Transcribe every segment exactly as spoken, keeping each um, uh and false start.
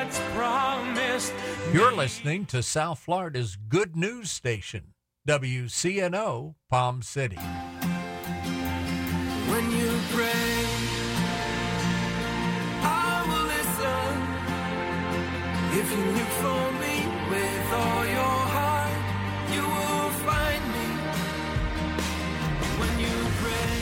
God's promised. You're listening to South Florida's good news station, W C N O Palm City. When you pray, I will listen. If you look for me with all your heart, you will find me. When you pray,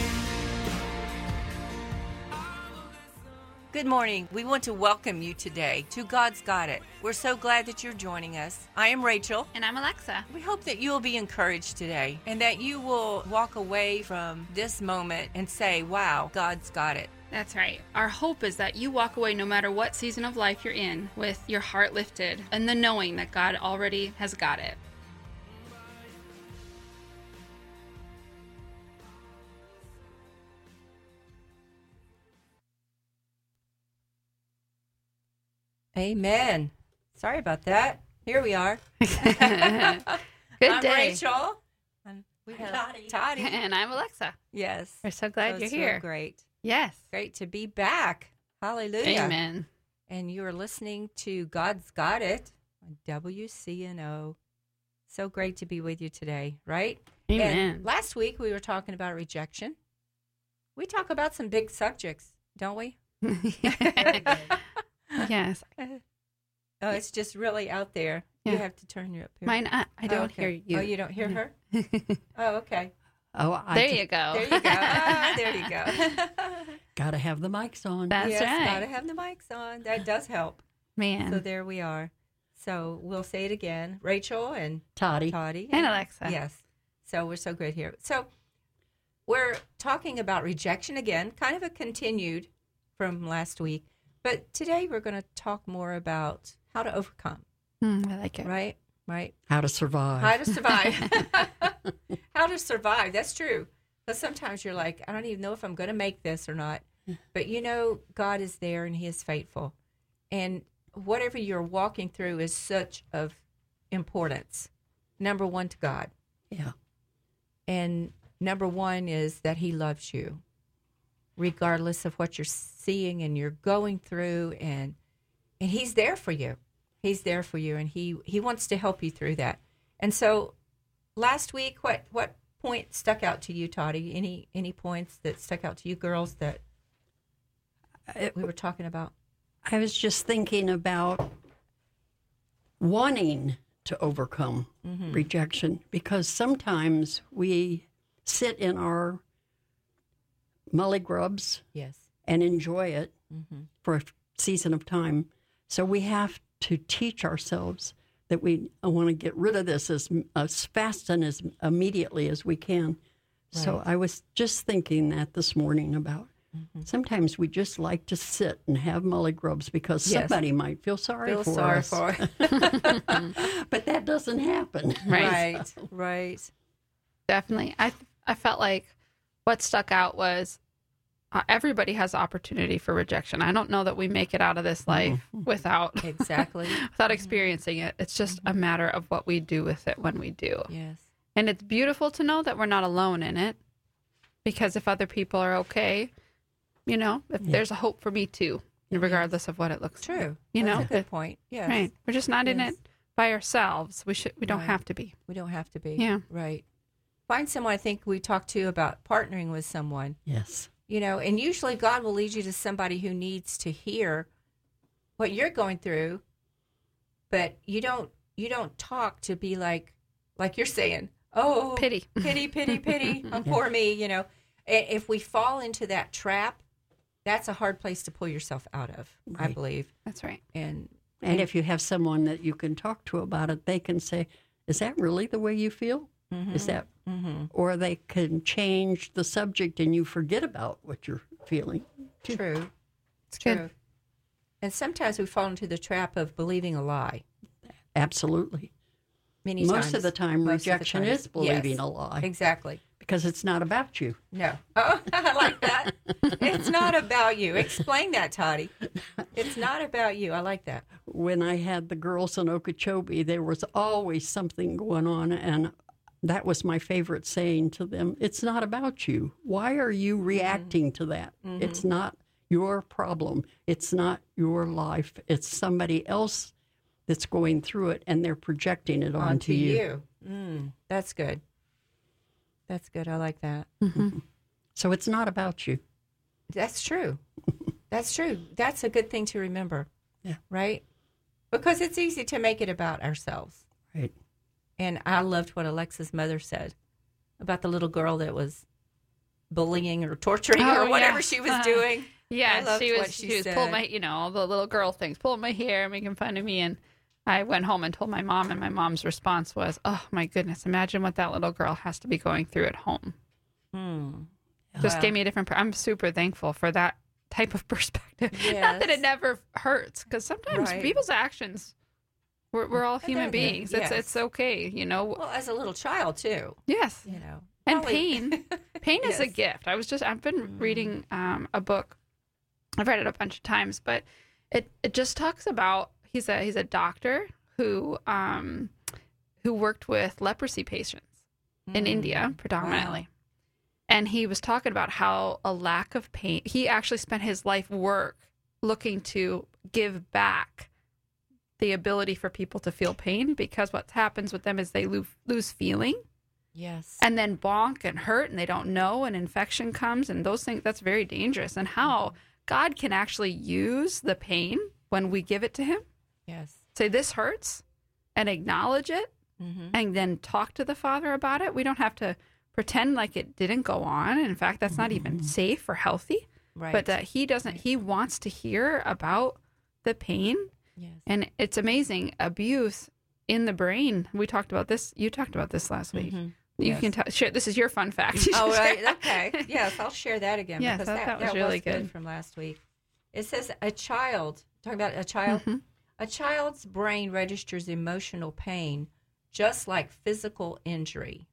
I will listen. Good morning. We want to welcome you today to God's Got It. We're so glad that you're joining us. I am Rachel. And I'm Alexa. We hope that you will be encouraged today and that you will walk away from this moment and say, wow, God's got it. That's right. Our hope is that you walk away no matter what season of life you're in with your heart lifted and the knowing that God already has got it. Amen. Sorry about that. Here we are. Good I'm day. Rachel. And we have Toddy. Toddy. And I'm Alexa. Yes. We're so glad So you're it's here. so great. Yes. Great to be back. Hallelujah. Amen. And you are listening to God's Got It on W C N O. So great to be with you today, right? Amen. And last week we were talking about rejection. We talk about some big subjects, don't we? Yes. Oh, it's just really out there. Yeah. You have to turn your up here. Mine, I, I don't Oh, okay. hear you. Oh, you don't hear her? Oh, okay. Oh, I There just you go. There you go. Ah, there you go. gotta have the mics on. That's yes, right. gotta have the mics on. That does help. Man. So there we are. So we'll say it again. Rachel and Toddy. Toddy. And Alexa. Yes. So we're so great here. So we're talking about rejection again, kind of a continued from last week. But today we're going to talk more about how to overcome, Mm, I like it. right? Right. How to survive. How to survive. How to survive. That's true. Because sometimes you're like, I don't even know if I'm going to make this or not. But you know, God is there and He is faithful. And whatever you're walking through is such of importance. Number one, to God. Yeah. And number one is that He loves you, regardless of what you're seeing and you're going through. And and He's there for you. He's there for you, and he, he wants to help you through that. And so last week, what, what point stuck out to you, Toddy? Any any points that stuck out to you girls that It- we were talking about? I was just thinking about wanting to overcome Mm-hmm. rejection, because sometimes we sit in our mully grubs Yes. and enjoy it Mm-hmm. for a season of time. So we have to teach ourselves that we want to get rid of this as as fast and as immediately as we can. So Right. I was just thinking that this morning about Mm-hmm. sometimes we just like to sit and have mully grubs because Yes. somebody might feel sorry Feel for sorry us. for But that doesn't happen. Right. Right. Right. Definitely. I I felt like what stuck out was uh, everybody has opportunity for rejection. I don't know that we make it out of this life without Exactly. without experiencing it. It's just a matter of what we do with it when we do. Yes. And it's beautiful to know that we're not alone in it, because if other people are okay, you know, if Yeah. there's a hope for me too, regardless of what it looks like. True. You That's know, a good point. Yes. right. We're just not in Yes. it by ourselves. We should we don't Right. have to be. We don't have to be. Yeah. Right. Find someone. I think we talked to about partnering with someone. Yes. You know, and usually God will lead you to somebody who needs to hear what you're going through, but you don't you don't talk to be like like you're saying, oh, Pity. pity, pity, pity, oh, poor me. You know, I- if we fall into that trap, that's a hard place to pull yourself out of, I Right. believe. That's right. And And if you have someone that you can talk to about it, they can say, "Is that really the way you feel? Is that?" mm-hmm. Or they can change the subject and you forget about what you're feeling. True, It's true. good. And sometimes we fall into the trap of believing a lie. Absolutely. Many Most times. of the time, Most of the rejection time. is believing Yes. a lie Exactly. because it's not about you. No. Oh, I like that. It's not about you. Explain that, Toddy. It's not about you. I like that. When I had the girls in Okeechobee, there was always something going on, and that was my favorite saying to them. It's not about you. Why are you reacting to that? Mm-hmm. It's not your problem. It's not your life. It's somebody else that's going through it, and they're projecting it onto, onto you. you. Mm, that's good. That's good. I like that. Mm-hmm. So it's not about you. That's true. That's true. That's a good thing to remember. Yeah. Right? Because it's easy to make it about ourselves. Right. And I loved what Alexa's mother said about the little girl that was bullying or torturing her Oh, or whatever yeah. she was doing. I Yeah, loved she was. what She, she was said. pulling my, you know, all the little girl things, pulling my hair, making fun of me, and I went home and told my mom, and my mom's response was, "Oh my goodness, imagine what that little girl has to be going through at home." Hmm. Just Wow. gave me a different. per- I'm super thankful for that type of perspective. Not that Yes. it never hurts, because sometimes Right. people's actions. We're, we're all human they're- beings. It's yes. it's okay, you know. Well, as a little child, too. Yes, You know. and Probably- pain. Pain is a Yes. gift. I was just I've been reading um, a book. I've read it a bunch of times, but it, it just talks about he's a he's a doctor who um who worked with leprosy patients in India predominantly. And he was talking about how a lack of pain, he actually spent his life work looking to give back the ability for people to feel pain, because what happens with them is they lose, lose feeling. Yes. And then bonk and hurt, and they don't know, and infection comes, and those things, that's very dangerous. And how God can actually use the pain when we give it to him, Yes. say this hurts, and acknowledge it, Mm-hmm. and then talk to the Father about it. We don't have to pretend like it didn't go on. In fact, that's not even safe or healthy. Right. But that he doesn't, he wants to hear about the pain. yes. And it's amazing. Abuse in the brain. We talked about this. You talked about this last week. Mhm. You Yes. can t- share. This is your fun fact. You Oh, should right. share. Okay. Yes, I'll share that again. Yes, because that- that was really good. from last week. It says a child, talking about a child, Mhm. a child's brain registers emotional pain just like physical injury.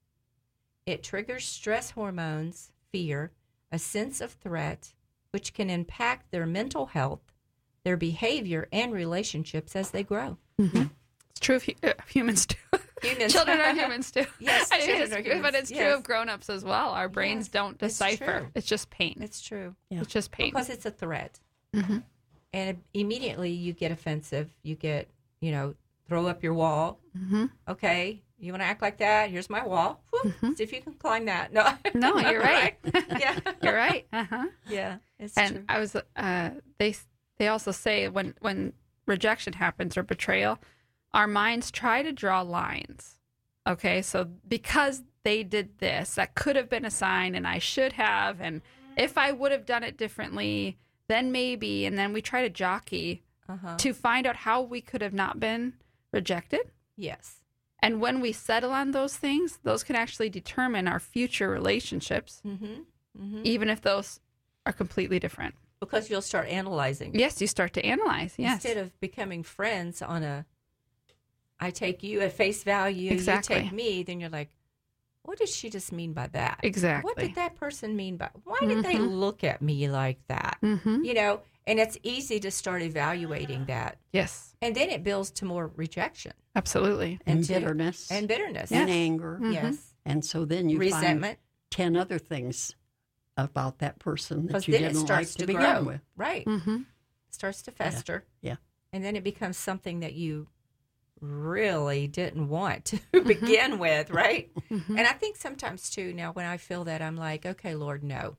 It triggers stress hormones, fear, a sense of threat, which can impact their mental health, their behavior, and relationships as they grow. It's true of hu- uh, humans too. Humans. Children are humans too. Yes, I think children it's- are humans. But it's true Yes. of grown-ups as well. Our brains Yes, don't it's decipher. true. It's just pain. It's true. Yeah. It's just pain. Because it's a threat. Mhm. And immediately you get offensive. You get, you know, throw up your wall. Mhm. Okay, you want to act like that? Here's my wall. Whew, see if you can climb that. No, No, you're right. yeah, You're right. Uh-huh. yeah, it's And true. I was uh they they also say when when rejection happens or betrayal, our minds try to draw lines. Okay? So because they did this, that could have been a sign, and I should have, and if I would have done it differently, then maybe, and then we try to jockey Uh-huh. to find out how we could have not been rejected. Yes, And when we settle on those things, those can actually determine our future relationships, mm-hmm. Mm-hmm. even if those are completely different. Because you'll start analyzing Yes, you start to analyze. Yes. instead of becoming friends on a. I take you at face value. Exactly. You take me. Then you're like, what did she just mean by that? Exactly. What did that person mean by? Why did they Mhm. look at me like that? Mm-hmm. You know, and it's easy to start evaluating that, Yes, and then it builds to more rejection absolutely. And to- bitterness and bitterness. and Yes. anger. Mhm. Yes, And so then you find resentment. ten other things about that person that Because you then it didn't like starts to, to begin grow. with. Right, Mm-hmm. starts to fester. Yeah. and then it becomes something that you really didn't want to Mm-hmm. begin with, right? And I think sometimes too, now when I feel that, I'm like, okay, Lord, no.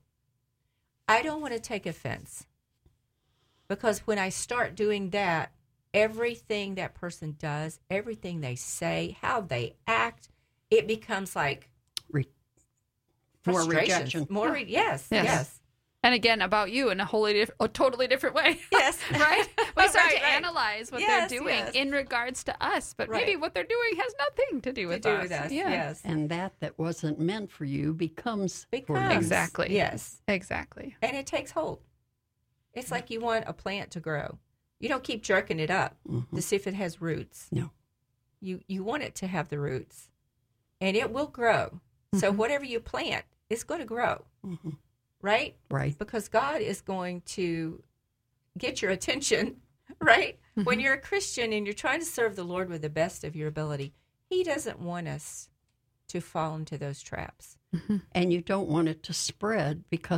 I don't want to take offense. Because when I start doing that, everything that person does, everything they say, how they act, it becomes like Re- more frustration. rejection. More, re- yes, Yes. yes, And again, about you in a wholly, diff- a totally different way. yes, Right? We start Right, to right. analyze what Yes, they're doing yes. in regards to us, but Right. maybe what they're doing has nothing to do to with do us. with us. Yeah. Yes, And that that wasn't meant for you becomes for becomes you. Exactly. yes. Exactly. And it takes hold. It's like you want a plant to grow. You don't keep jerking it up Mhm. to see if it has roots. No. You you want it to have the roots, and it will grow. So Mhm. whatever you plant, it's going to grow, Mhm. right? Right. Because God is going to get your attention, right? When you're a Christian and you're trying to serve the Lord with the best of your ability, He doesn't want us to fall into those traps. And you don't want it to spread because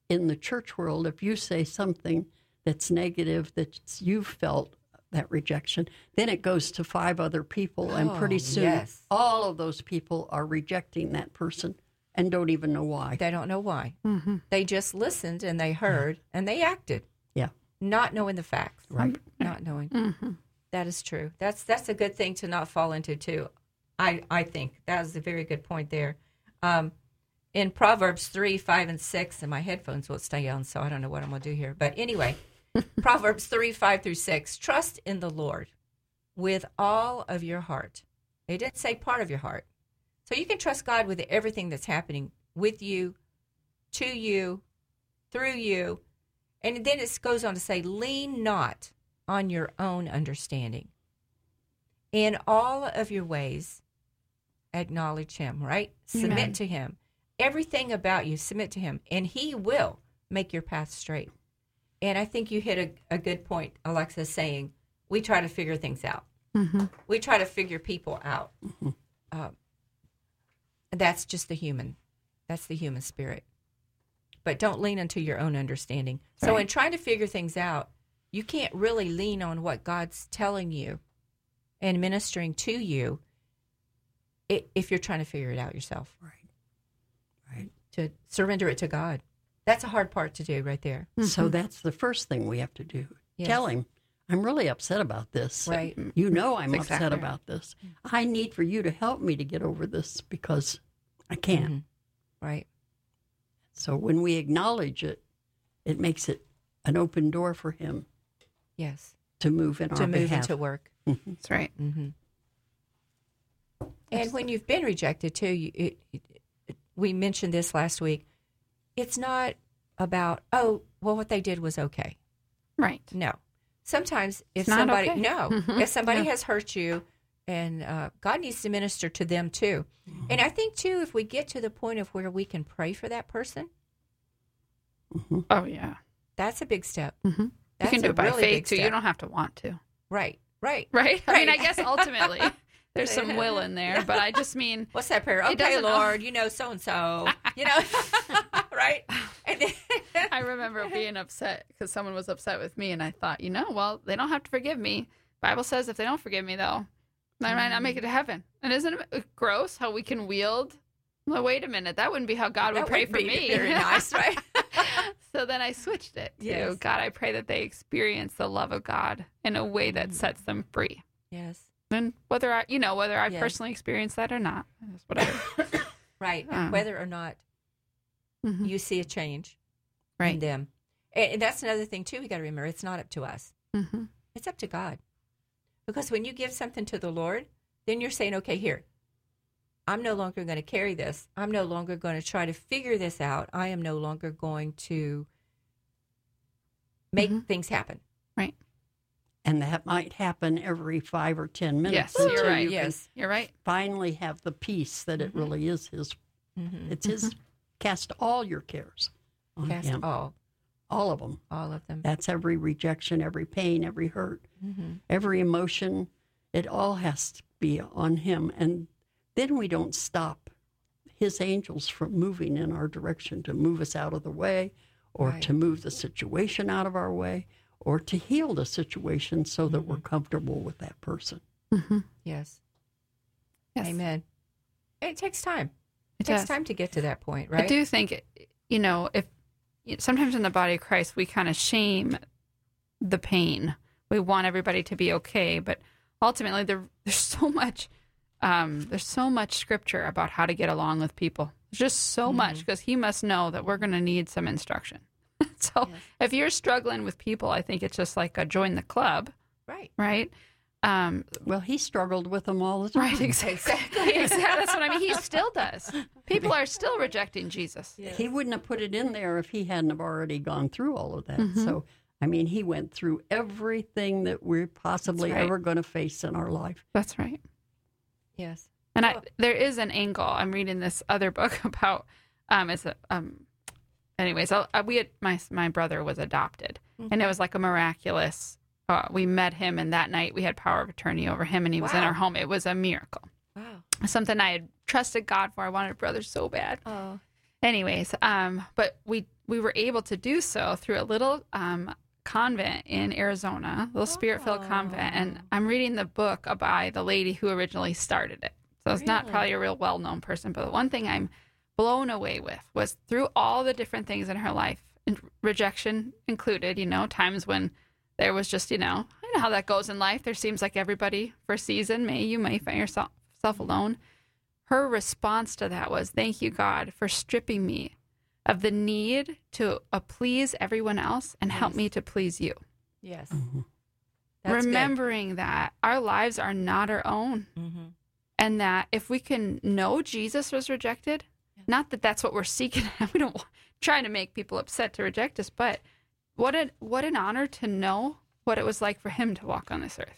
in the church world, if you say something that's negative, that you've felt that rejection, then it goes to five other people, and pretty Oh, soon yes. all of those people are rejecting that person and don't even know why. They don't know why. Mm-hmm. They just listened and they heard and they acted, Yeah, not knowing the facts. right. Not knowing. Mm-hmm. That is true. That's that's a good thing to not fall into too. I I think that is a very good point there. Um, in Proverbs three, five, and six, and my headphones won't stay on, so I don't know what I'm going to do here. But anyway, Proverbs three, five through six, trust in the Lord with all of your heart. It didn't say part of your heart. So you can trust God with everything that's happening with you, to you, through you. And then it goes on to say, lean not on your own understanding. In all of your ways, acknowledge him, right? Submit Amen. to him. Everything about you, submit to him, and he will make your path straight. And I think you hit a, a good point, Alexa, saying we try to figure things out. Mm-hmm. We try to figure people out. Mm-hmm. Um, that's just the human. That's the human spirit. But don't lean into your own understanding. So Right. in trying to figure things out, you can't really lean on what God's telling you and ministering to you i- if you're trying to figure it out yourself. Right. Right. To surrender it to God. That's a hard part to do right there. So that's the first thing we have to do. Yes. Tell him, I'm really upset about this. Right. You know I'm That's exactly upset right. about this. I need for you to help me to get over this because I can't. Mhm. Right. So when we acknowledge it, it makes it an open door for him Yes. to move in To our move behalf. into work. That's right. Mm-hmm. And when you've been rejected too, you, it, it, it, we mentioned this last week. It's not about, oh, well, what they did was okay. Right. No. Sometimes if It's not somebody, okay. no, Mhm. if somebody Yeah. has hurt you, and uh, God needs to minister to them too. And I think too, if we get to the point of where we can pray for that person, Oh, yeah. that's a big step. Mm-hmm. You That's can do a it by really faith, big too. You step. don't have to want to. Right, right. Right? I mean, I Right. guess ultimately there's some will in there, but I just mean, What's that prayer? It Okay, doesn't- Lord, you know so and so, you know, right? And then, I remember being upset because someone was upset with me, and I thought, you know, well, they don't have to forgive me. Bible says if they don't forgive me, though, I might not make it to heaven. And isn't it gross how we can wield? Well, wait a minute, that wouldn't be how God would that pray would for be me. very nice, right? So then I switched it to Yes. God, I pray that they experience the love of God in a way that sets them free. Yes, And whether I, you know, whether I Yes. personally experience that or not, that's whatever. right. Um, And whether or not Mhm. you see a change in Right. them, and, and that's another thing too. We got to remember, it's not up to us; Mm-hmm. it's up to God. Because when you give something to the Lord, then you're saying, "Okay, here, I'm no longer going to carry this. I'm no longer going to try to figure this out. I am no longer going to make Mhm. things happen." Right. And that might happen every five or ten minutes. Yes, you're until right. you can Yes. You're right. finally have the peace that it really is his. Mm-hmm. It's his. Cast all your cares on Cast him. all, All of them. all of them. That's every rejection, every pain, every hurt, Mm-hmm. every emotion. It all has to be on him. And then we don't stop his angels from moving in our direction to move us out of the way or Right. to move the situation out of our way or to heal the situation so that Mm-hmm. we're comfortable with that person. Mm-hmm. Yes. Yes. Amen. It takes time. It, It takes does. time to get to that point, right? I do think, you know, if sometimes in the body of Christ, we kind of shame the pain. We want everybody to be okay, but ultimately there, there's so much, um, there's so much scripture about how to get along with people. There's just so much because he must know that we're going to need some instruction. So Yes. if you're struggling with people, I think it's just like a join the club, Right. right? Um, Well, he struggled with them all the time. right, exactly. exactly. That's what I mean. He still does. People are still rejecting Jesus. Yes. He wouldn't have put it in there if he hadn't have already gone through all of that. Mhm. So, I mean, he went through everything that we're possibly That's right. ever going to face in our life. That's right. Yes. And I, there is an angle. I'm reading this other book about. Um, it's a. Um, anyways, I, I- we had my my brother was adopted, and it was like a miraculous. Uh, we met him, and that night we had power of attorney over him, and he was in Wow. our home. It was a miracle. Wow. Something I had trusted God for. I wanted a brother so bad. Oh. Anyways, um, but we we were able to do so through a little um, convent in Arizona, a little spirit-filled convent. And I'm reading the book by the lady who originally started it. So it's not Really? probably a real well-known person. But the one thing I'm blown away with was through all the different things in her life, and rejection included, you know, times when there was just, you know, I know how that goes in life. There seems like everybody for a season, may you may find yourself self alone. Her response to that was, thank you, God, for stripping me of the need to uh, please everyone else and help Yes. me to please you. Yes. Mhm. That's Remembering that our lives are not our own. good. Mm-hmm. And that if we can know Jesus was rejected, not that that's what we're seeking. We don't trying to make people upset to reject us, but what an what an honor to know what it was like for him to walk on this earth,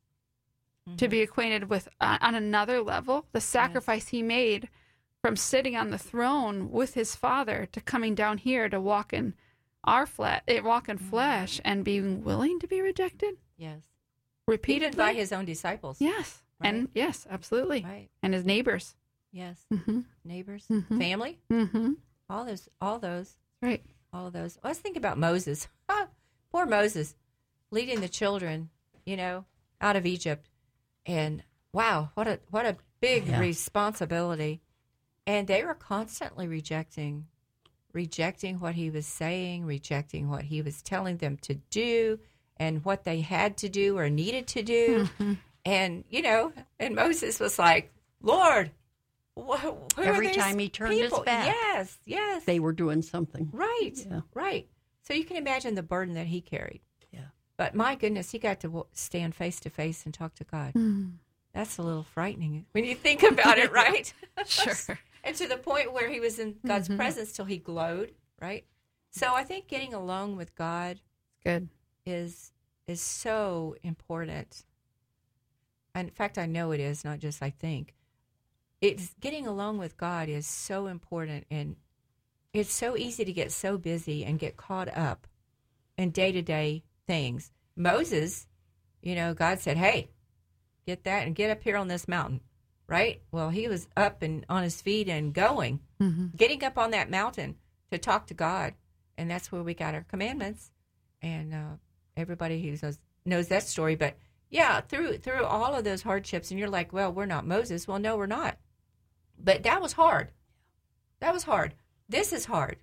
Mm-hmm. to be acquainted with uh, on another level the sacrifice he made from sitting on the throne with his Father to coming down here to walk in our flesh, walk in flesh, and being willing to be rejected Yes. repeatedly Even by his own disciples. yes, and Right. yes, absolutely, Right. and his neighbors. Yes. Mm-hmm. Neighbors, Mhm. family, Mm-hmm. all those, all those, Right. all of those. Let's think about Moses. Ah, poor Moses, leading the children, you know, out of Egypt, and wow, what a what a big Yeah. responsibility. And they were constantly rejecting, rejecting what he was saying, rejecting what he was telling them to do, and what they had to do or needed to do. And you know, and Moses was like, "Lord, wh- who are Every these time he turned his people?" back. Yes, yes, They were doing something. right, Yeah. right. So you can imagine the burden that he carried. Yeah. But my goodness, he got to w- stand face to face and talk to God. Mm. That's a little frightening when you think about it, right? Sure. And to the point where he was in God's Mhm. presence till he glowed, right? So I think getting alone with God Good. is is so important. And in fact, I know it is, not just I think. It's getting alone with God is so important, and it's so easy to get so busy and get caught up in day-to-day things. Moses, you know, God said, "Hey, get that and get up here on this mountain." Right? Well, he was up and on his feet and going, Mm-hmm. getting up on that mountain to talk to God. And that's where we got our commandments. And uh, everybody who knows, knows that story. But yeah, through through all of those hardships, and you're like, well, we're not Moses. Well, no, we're not. But that was hard. That was hard. This is hard.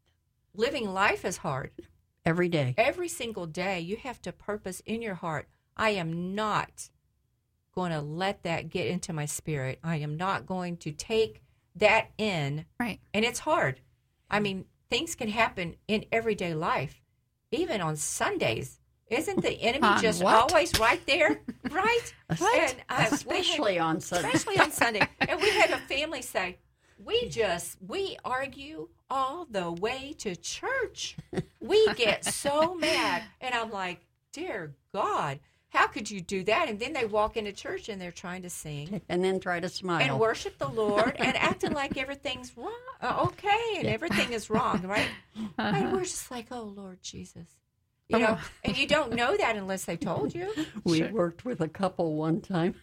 Living life is hard. Every day. Every single day, you have to purpose in your heart, I am not going to let that get into my spirit. I am not going to take that in. Right. And it's hard. I mean, things can happen in everyday life, even on Sundays. Isn't the enemy On just what? always right there? Right? What? And, uh, we had- Especially on Sunday. especially on Sunday. And we had a family say, we just, we argue all the way to church. We get so mad. And I'm like, dear God, how could you do that? And then they walk into church and they're trying to sing And then try to smile. and worship the Lord and acting like everything's wrong, uh, okay, and everything is wrong, right? And we're just like, oh, Lord Jesus. You know, and you don't know that unless they told you. We Sure. worked with a couple one time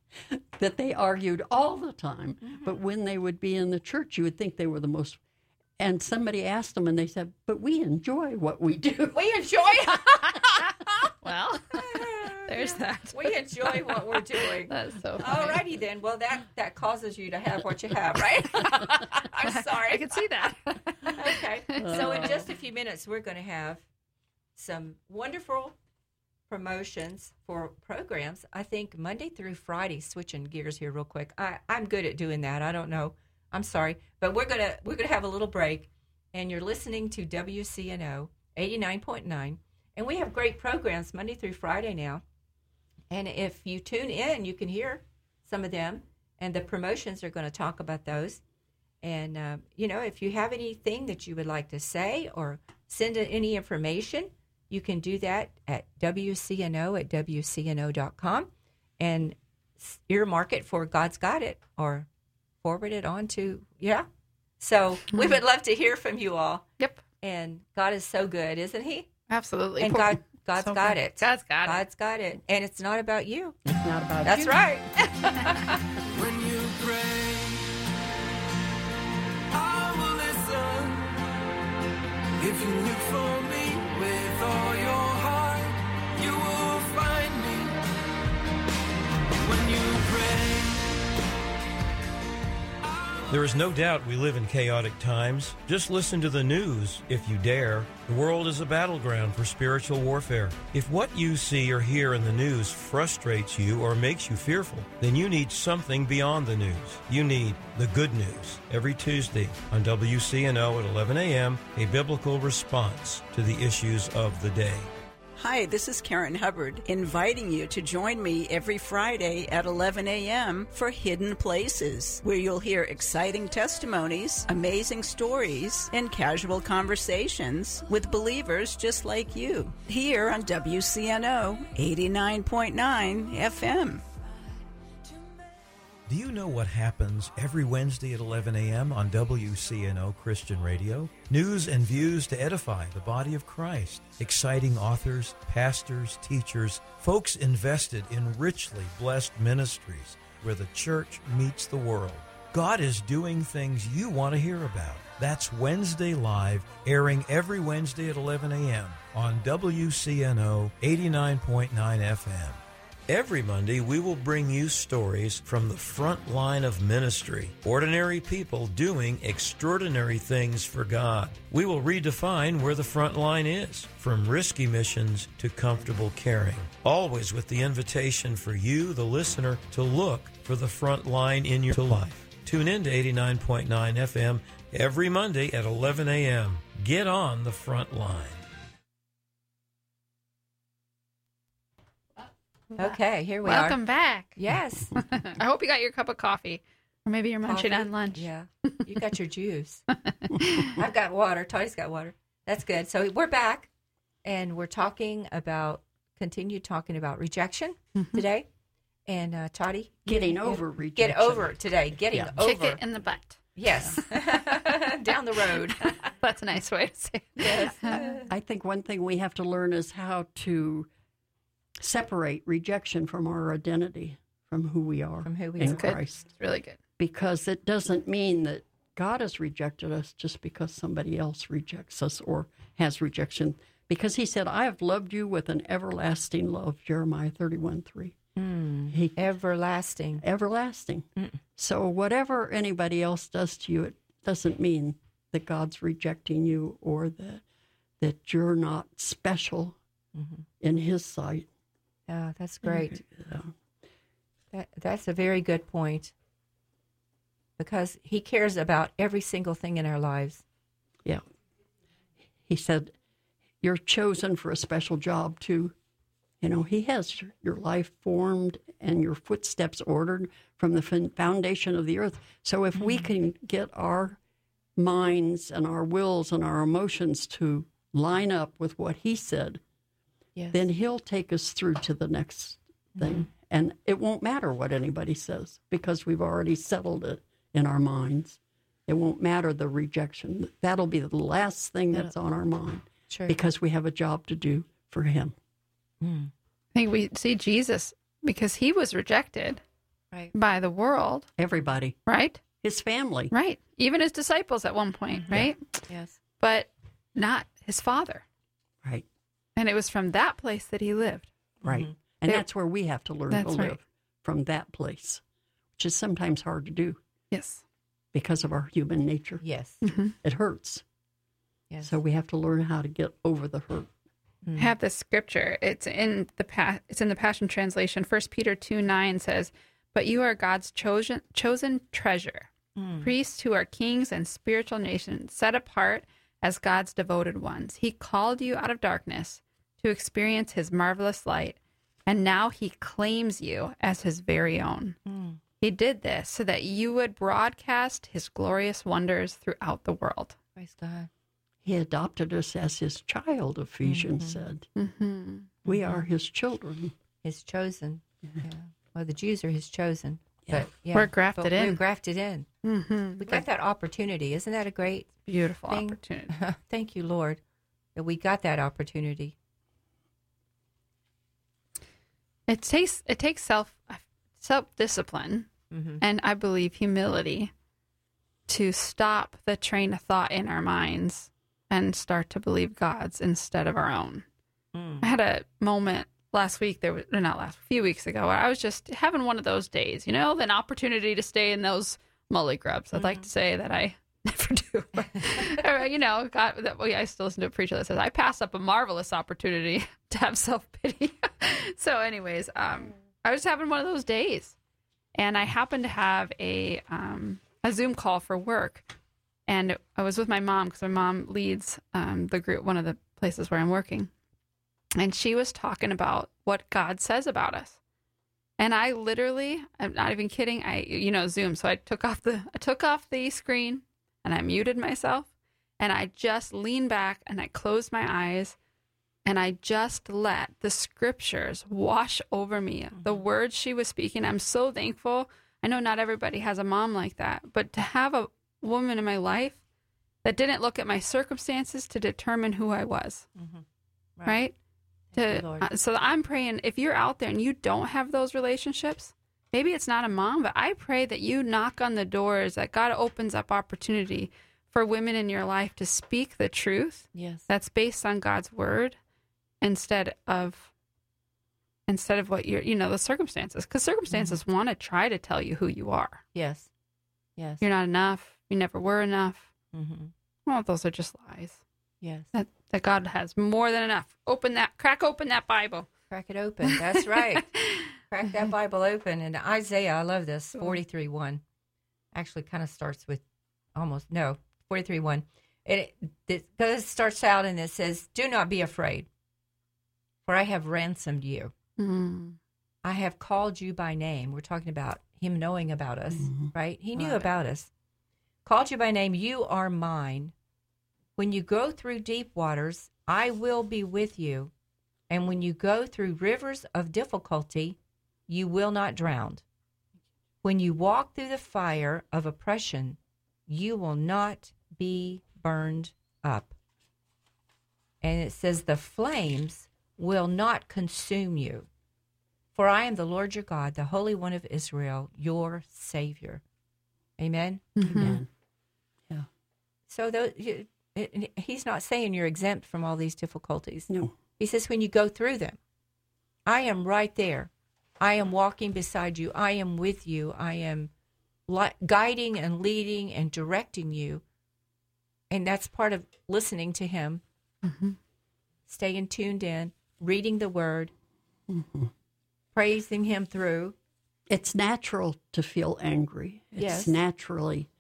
that they argued all the time. Mm-hmm. But when they would be in the church, you would think they were the most. And somebody asked them, and they said, "But we enjoy what we do." We enjoy Well, there's that. We enjoy what we're doing. That's so funny. Alrighty then. Well, that that causes you to have what you have, right? I'm sorry. I can see that. Okay. So in just a few minutes, we're going to have some wonderful promotions for programs. I think Monday through Friday. Switching gears here, real quick. I I'm good at doing that. I don't know. I'm sorry, but we're gonna we're gonna have a little break, and you're listening to W C N O eighty-nine point nine, and we have great programs Monday through Friday now. And if you tune in, you can hear some of them, and the promotions are going to talk about those. And, uh, you know, if you have anything that you would like to say or send in any information, you can do that at W C N O at W C N O dot com and earmark it for God's Got It or forward it on to, yeah. So we would love to hear from you all. Yep. And God is so good, isn't he? Absolutely. And God, God's So got good. it. God's got it. God's got it. And it's not about you. It's not about That's you. right. When you pray, I will listen. If you look for me with all your heart, you will find me. When you pray. There is no doubt we live in chaotic times. Just listen to the news, if you dare. The world is a battleground for spiritual warfare. If what you see or hear in the news frustrates you or makes you fearful, then you need something beyond the news. You need the good news. Every Tuesday on W C N O at eleven a.m., a biblical response to the issues of the day. Hi, this is Karen Hubbard, inviting you to join me every Friday at eleven a.m. for Hidden Places, where you'll hear exciting testimonies, amazing stories, and casual conversations with believers just like you, here on W C N O eighty-nine point nine F M. Do you know what happens every Wednesday at eleven a.m. on W C N O Christian Radio? News and views to edify the body of Christ. Exciting authors, pastors, teachers, folks invested in richly blessed ministries where the church meets the world. God is doing things you want to hear about. That's Wednesday Live, airing every Wednesday at eleven a.m. on W C N O eighty-nine point nine F M. Every Monday, we will bring you stories from the front line of ministry, ordinary people doing extraordinary things for God. We will redefine where the front line is, from risky missions to comfortable caring, always with the invitation for you, the listener, to look for the front line in your life. Tune in to eighty-nine point nine F M every Monday at eleven a.m. Get on the front line. Okay, here we Welcome are. back. Yes. I hope you got your cup of coffee. Or maybe you're munching Coffee? on lunch. Yeah. You got your juice. I've got water. Tony's got water. That's good. So we're back, and we're talking about, continue talking about rejection Mm-hmm. today. And uh, Toddy? Getting get- over Get rejection. over it today. Getting Yeah. over. Kick it in the butt. Yes. Down the road. That's a nice way to say it. Yes. I think one thing we have to learn is how to separate rejection from our identity, from who we are From who we in are. Good. Christ. It's really good. Because it doesn't mean that God has rejected us just because somebody else rejects us or has rejection. Because he said, I have loved you with an everlasting love, Jeremiah thirty-one three. Mm, He, everlasting. everlasting. Mm. So whatever anybody else does to you, it doesn't mean that God's rejecting you or that that you're not special Mhm. in his sight. Yeah, that's great. Yeah. That, that's a very good point. Because he cares about every single thing in our lives. Yeah. He said, you're chosen for a special job too. You know, he has your, your life formed and your footsteps ordered from the fin- foundation of the earth. So if we can get our minds and our wills and our emotions to line up with what he said, Yes. then he'll take us through to the next thing. And it won't matter what anybody says because we've already settled it in our minds. It won't matter the rejection. That'll be the last thing that's on our mind Sure. because we have a job to do for him. Mm. I think we see Jesus because he was rejected Right. by the world, Everybody, right? his family. Right. Even his disciples at one point, right? Yes. But not his father. Right, And it was from that place that he lived. right. Mhm. And They- that's where we have to learn to That's live, right. from that place, which is sometimes hard to do Yes. because of our human nature. Yes. Mm-hmm. It hurts. Yes. So we have to learn how to get over the hurt. I have this scripture. It's in the pa- it's in the Passion Translation. First Peter two nine says, "But you are God's chosen chosen treasure, Mm. priests who are kings and spiritual nations, set apart as God's devoted ones. He called you out of darkness to experience His marvelous light, and now He claims you as His very own. Mm. He did this so that you would broadcast His glorious wonders throughout the world." Praise God. He adopted us as his child, Ephesians said. Mm-hmm. We are his children. His chosen. Yeah. Well, the Jews are his chosen. Yeah. But, yeah. We're grafted but in. We're grafted in. Mm-hmm. We got that opportunity. Isn't that a great Beautiful thing? opportunity. Thank you, Lord, that we got that opportunity. It takes it takes self self discipline Mm-hmm. and I believe humility to stop the train of thought in our minds and start to believe God's instead of our own. Mm. I had a moment last week, there was, or not last, a few weeks ago, where I was just having one of those days, you know, an opportunity to stay in those mully grubs. I'd like to say that I never do. But, or, you know, God, that, well, yeah, I still listen to a preacher that says, I passed up a marvelous opportunity to have self-pity. So anyways, um, I was having one of those days. And I happened to have a um, a Zoom call for work. And I was with my mom because my mom leads um, the group, one of the places where I'm working. And she was talking about what God says about us. And I literally, I'm not even kidding, I, you know, Zoom. So I took off the, I took off the screen and I muted myself. And I just leaned back and I closed my eyes. And I just let the scriptures wash over me. Mm-hmm. The words she was speaking, I'm so thankful. I know not everybody has a mom like that, but to have a woman in my life that didn't look at my circumstances to determine who I was, mm-hmm. right? right? To, you, uh, so I'm praying, if you're out there and you don't have those relationships, maybe it's not a mom, but I pray that you knock on the doors, that God opens up opportunity for women in your life to speak the truth. Yes. That's based on God's word. Instead of, instead of what you're, you know, the circumstances, because circumstances mm-hmm. want to try to tell you who you are. Yes, yes. You're not enough. You never were enough. Mm-hmm. Well, those are just lies. Yes. That that God has more than enough. Open that, crack open that Bible. Crack it open. That's right. Crack that Bible open. And Isaiah, I love this. Forty-three one, actually, kind of starts with almost no forty-three one. It it, it starts out and it says, "Do not be afraid. For I have ransomed you. Mm. I have called you by name." We're talking about him knowing about us, mm-hmm. right? He knew right. about us. "Called you by name. You are mine. When you go through deep waters, I will be with you. And when you go through rivers of difficulty, you will not drown. When you walk through the fire of oppression, you will not be burned up." And it says, "The flames will not consume you. For I am the Lord your God, the Holy One of Israel, your Savior." Amen? Mm-hmm. Amen. Yeah. So those, you, it, he's not saying you're exempt from all these difficulties. No. He says when you go through them, I am right there. I am walking beside you. I am with you. I am li- guiding and leading and directing you. And that's part of listening to him, mm-hmm. staying tuned in, reading the word, mm-hmm. praising him through. It's natural to feel angry. It's Yes. naturally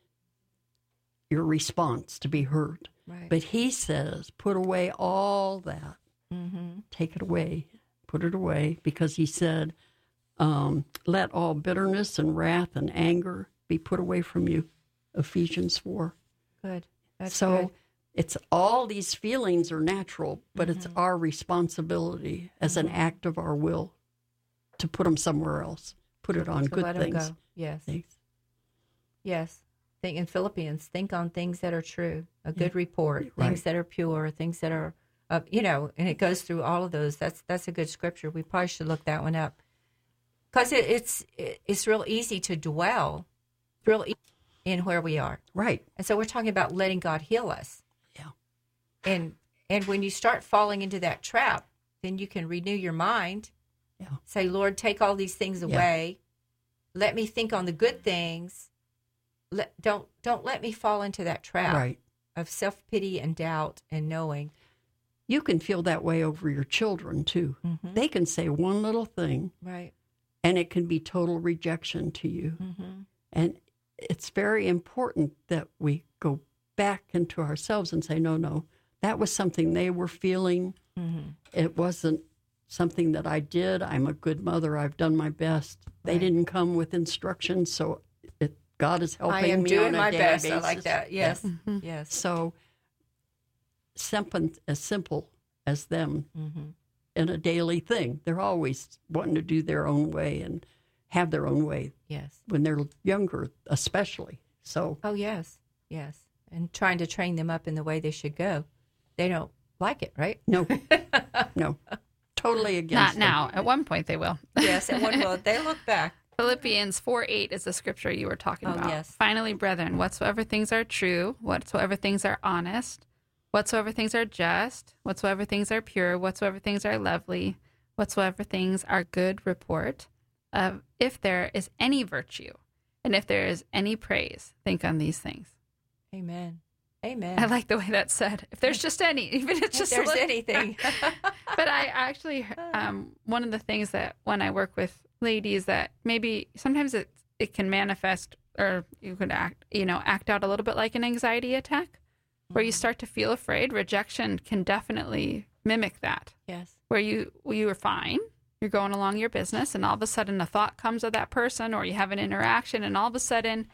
your response to be hurt. Right. But he says, put away all that. Mm-hmm. Take it away. Put it away. Because he said, um, let all bitterness and wrath and anger be put away from you. Ephesians four. Good. That's so good. it's all these feelings are natural, but Mm-hmm. it's our responsibility as an act of our will to put them somewhere else. Put it on To good let him things. go. Yes. Things. Yes. Think in Philippians, think on things that are true, a good report, Right. things that are pure, things that are, uh, you know, and it goes through all of those. That's that's a good scripture. We probably should look that one up because it, it's it, it's real easy to dwell, real e- in where we are, Right. and so we're talking about letting God heal us. Yeah. And and when you start falling into that trap, then you can renew your mind. Yeah. Say, Lord, take all these things away. Let me think on the good things. Let, don't don't let me fall into that trap Right. of self-pity and doubt and knowing. You can feel that way over your children, too. Mm-hmm. They can say one little thing, Right. and it can be total rejection to you. Mm-hmm. And it's very important that we go back into ourselves and say, no, no, that was something they were feeling. Mm-hmm. It wasn't something that I did. I'm a good mother. I've done my best. They Right. didn't come with instructions, so it, God is helping I am me doing on a my daily best. basis. I like that. Yes. Mm-hmm. Yes. So something as simple as them Mm-hmm. in a daily thing. They're always wanting to do their own way and have their own way Yes. when they're younger, especially. So Oh, yes. Yes. And trying to train them up in the way they should go. They don't like it, right? no, no, totally Not against them. now. At one point they will. Yes. And when will they look back? Philippians four eight is the scripture you were talking Oh, about. yes. Finally, brethren, whatsoever things are true, whatsoever things are honest, whatsoever things are just, whatsoever things are pure, whatsoever things are lovely, whatsoever things are good report, of if there is any virtue, and if there is any praise, think on these things. Amen. Amen. I like the way that's said. If there's just any, even if it's If just a there's little- anything. But I actually, um, one of the things that when I work with ladies that maybe sometimes it it can manifest, or you could act, you know, act out a little bit like an anxiety attack, where you start to feel afraid. Rejection can definitely mimic that, Yes. where you you are fine, you're going along your business, and all of a sudden a thought comes of that person, or you have an interaction, and all of a sudden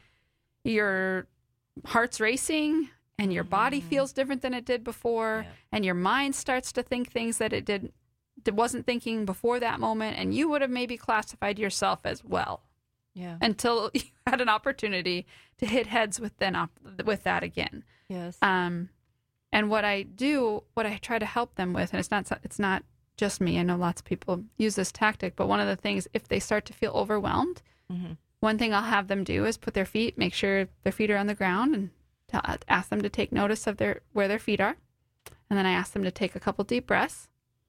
your heart's racing. And your body feels different than it did before, Yeah. and your mind starts to think things that it did, it wasn't thinking before that moment, and you would have maybe classified yourself as well Yeah. until you had an opportunity to hit heads with then op- with that again. Yes. Um, and what I do, what I try to help them with, and it's not it's not just me. I know lots of people use this tactic, but one of the things, if they start to feel overwhelmed, Mm-hmm. one thing I'll have them do is put their feet, make sure their feet are on the ground, and tell, ask them to take notice of their where their feet are. And then I ask them to take a couple deep breaths.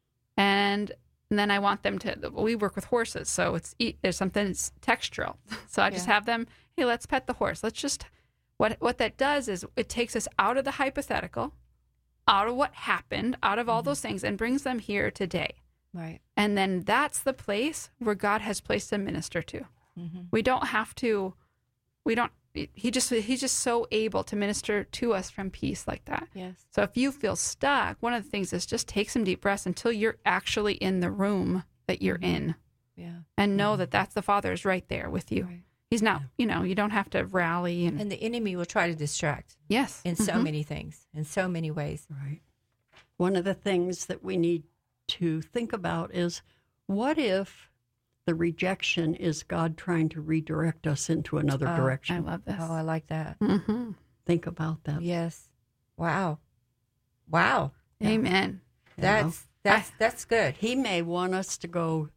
And, and then I want them to, we work with horses, so it's there's something that's textural. So I just Yeah. have them, hey, let's pet the horse. Let's just, what what that does is it takes us out of the hypothetical, out of what happened, out of all those things, and brings them here today. Right. And then that's the place where God has placed a minister to. Mm-hmm. We don't have to, we don't, he just, he's just so able to minister to us from peace like that. Yes. So if you feel stuck, one of the things is just take some deep breaths until you're actually in the room that you're in, Yeah. and know that that's the Father is right there with you. Right. He's not, you know, you don't have to rally and, And the enemy will try to distract yes. in so Mhm. many things, in so many ways. Right. One of the things that we need to think about is what if the rejection is God trying to redirect us into another Oh, I direction? love this. Oh, I like that. hmm Think about that. Yes. Wow. Wow. Amen. You know? That's that's that's good. He may want us to go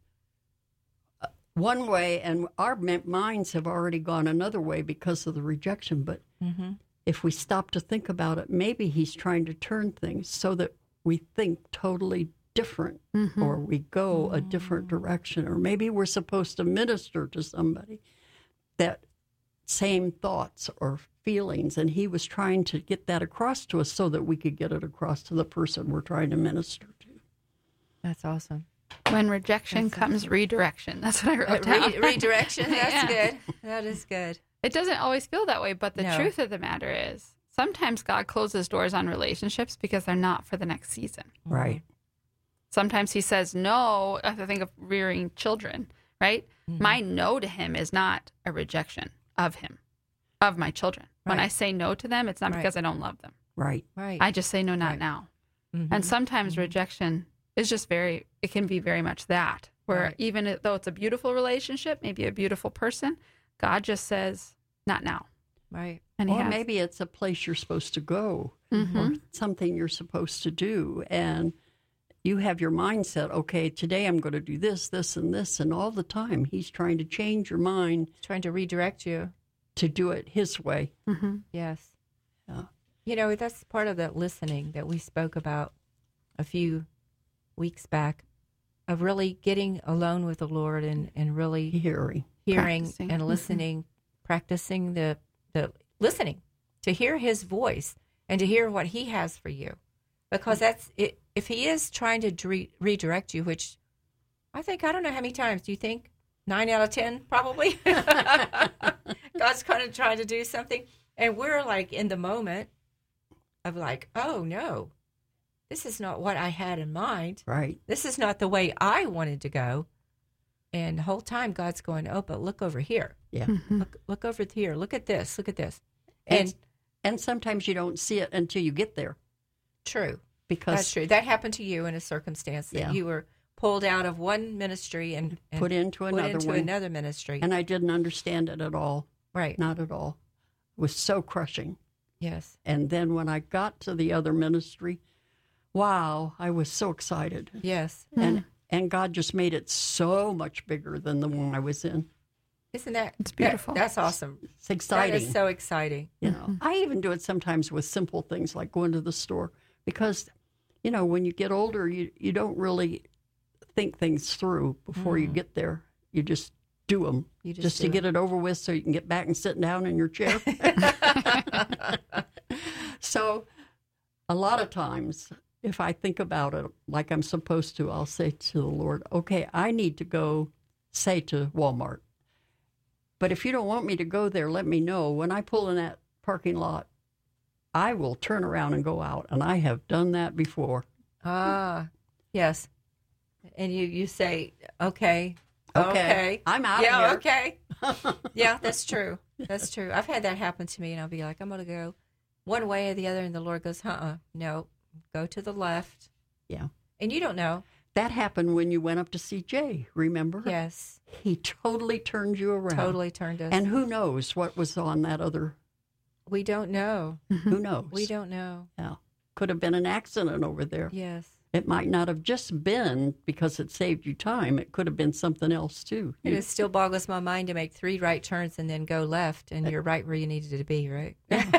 uh, one way, and our mi- minds have already gone another way because of the rejection. But Mm-hmm. if we stop to think about it, maybe he's trying to turn things so that we think totally different, Mhm. or we go a different direction, or maybe we're supposed to minister to somebody that same thoughts or feelings, and he was trying to get that across to us so that we could get it across to the person we're trying to minister to. That's awesome. When rejection comes, redirection. That's what I wrote Uh, down. re- redirection. That's Yeah. good. That is good. It doesn't always feel that way, but the No. truth of the matter is sometimes God closes doors on relationships because they're not for the next season. Right. Sometimes he says no. I think of rearing children, right? Mm-hmm. My no to him is not a rejection of him, of my children. When Right. I say no to them, it's not Right. because I don't love them. Right. Right. I just say no, not Right. now. Mhm. And sometimes rejection is just very, it can be very much that, where Right. even though it's a beautiful relationship, maybe a beautiful person, God just says, not now. Right. And he Or has. maybe it's a place you're supposed to go, Mhm. or something you're supposed to do. And you have your mindset, okay, today I'm going to do this, this, and this. And all the time, he's trying to change your mind Trying to redirect you. to do it his way. Mhm. Yes. Yeah. You know, that's part of that listening that we spoke about a few weeks back, of really getting alone with the Lord and, and really Hearing. hearing Practicing. and Mhm. listening, practicing the, the listening to hear his voice and to hear what he has for you. Because that's it. If he is trying to re- redirect you, which I think, I don't know how many times, do you think? Nine out of ten, probably. God's kind of trying to do something. And we're like in the moment of like, oh no, this is not what I had in mind. Right. This is not the way I wanted to go. And the whole time God's going, oh, but look over here. Yeah. Mhm. Look, look over here. Look at this. Look at this. And, And and sometimes you don't see it until you get there. true. Because That's true. That happened to you in a circumstance that Yeah. you were pulled out of one ministry and, and put into put another into one. another ministry. And I didn't understand it at all. right. Not at all. It was so crushing. Yes. And then when I got to the other ministry, wow, I was so excited. Yes. And and God just made it so much bigger than the one I was in. Isn't that? It's beautiful. that- that's awesome. It's That exciting. is so exciting. you know, I even do it sometimes with simple things like going to the store because, you know, when you get older, you, you don't really think things through before mm. you get there. You just do them You just just to do get it over with so you can get back and sit down in your chair. So a lot of times, if I think about it like I'm supposed to, I'll say to the Lord, okay, I need to go, say, to Walmart. But if you don't want me to go there, let me know. When I pull in that parking lot, I will turn around and go out. And I have done that before. Ah, yes. And you, you say, okay, Okay, okay. I'm out yeah, of here. okay. Yeah, that's true. That's true. I've had that happen to me, and I'll be like, I'm going to go one way or the other, and the Lord goes, uh-uh, no, go to the left. Yeah. And you don't know. That happened when you went up to see Jay, remember? Yes. He totally turned you around. Totally turned us. And who knows what was on that other, we don't know. who knows? We don't know. Yeah. Could have been an accident over there. Yes. It might not have just been because it saved you time. It could have been something else, too. It is still boggles my mind to make three right turns and then go left, and you're right where you needed to be, right?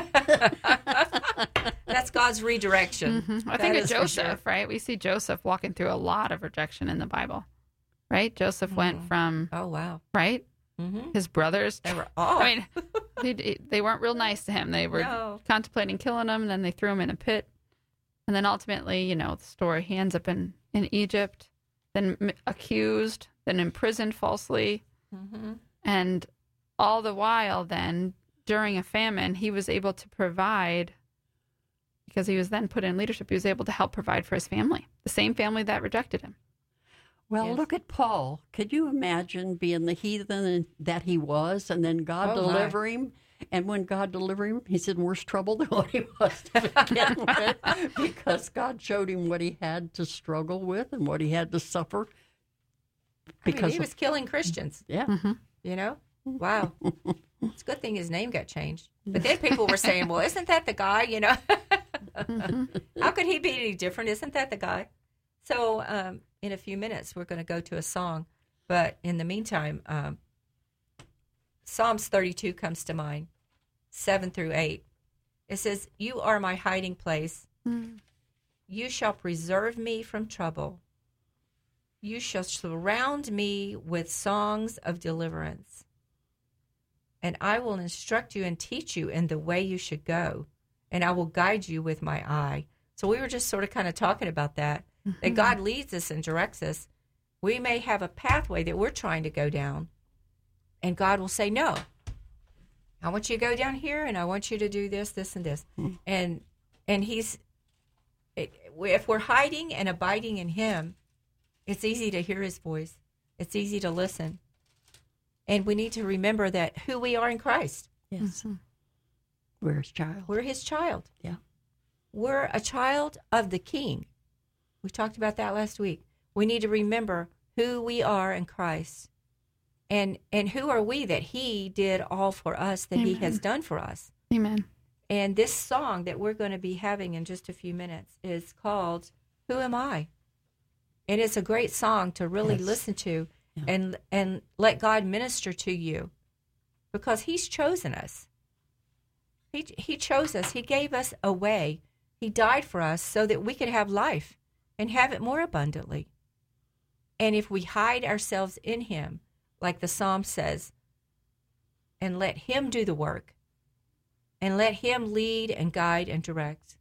That's God's redirection. Mm-hmm. I That think of is for Joseph, sure. right? We see Joseph walking through a lot of rejection in the Bible, right? Joseph went from, Oh, wow. right? Mm-hmm. His brothers. They were all. I mean, they, they weren't real nice to him. They were No. contemplating killing him, and then they threw him in a pit. And then ultimately, you know, the story, he ends up in, in Egypt, then m- accused, then imprisoned falsely. Mm-hmm. And all the while then, during a famine, he was able to provide, because he was then put in leadership, he was able to help provide for his family, the same family that rejected him. Well, Yes. look at Paul. Could you imagine being the heathen that he was and then God Oh, my. deliver him? And when God delivered him, he's in worse trouble than what he was to begin with because God showed him what he had to struggle with and what he had to suffer. I mean, Because he of- was killing Christians, yeah. Mm-hmm. you know? Wow. It's a good thing his name got changed. But then people were saying, well, isn't that the guy, you know? How could he be any different? Isn't that the guy? So um, in a few minutes, we're going to go to a song. But in the meantime, um, Psalms thirty-two comes to mind, seven through eight. It says, you are my hiding place. Mm. You shall preserve me from trouble. You shall surround me with songs of deliverance. And I will instruct you and teach you in the way you should go. And I will guide you with my eye. So we were just sort of kind of talking about that, Mm-hmm. that God leads us and directs us. We may have a pathway that we're trying to go down. And God will say, no, I want you to go down here, and I want you to do this, this, and this. Mm. And and he's, it, if we're hiding and abiding in him, it's easy to hear his voice. It's easy to listen. And we need to remember that who we are in Christ. Yes. Mm-hmm. We're his child. We're his child. Yeah. We're a child of the King. We talked about that last week. We need to remember who we are in Christ. And and who are we that he did all for us that he Amen. has done for us. Amen. And this song that we're going to be having in just a few minutes is called Who Am I? And it's a great song to really Yes. listen to Yeah. and and let God minister to you because he's chosen us. He he chose us. He gave us a way. He died for us so that we could have life and have it more abundantly. And if we hide ourselves in him, like the psalm says, and let him do the work, and let him lead and guide and direct,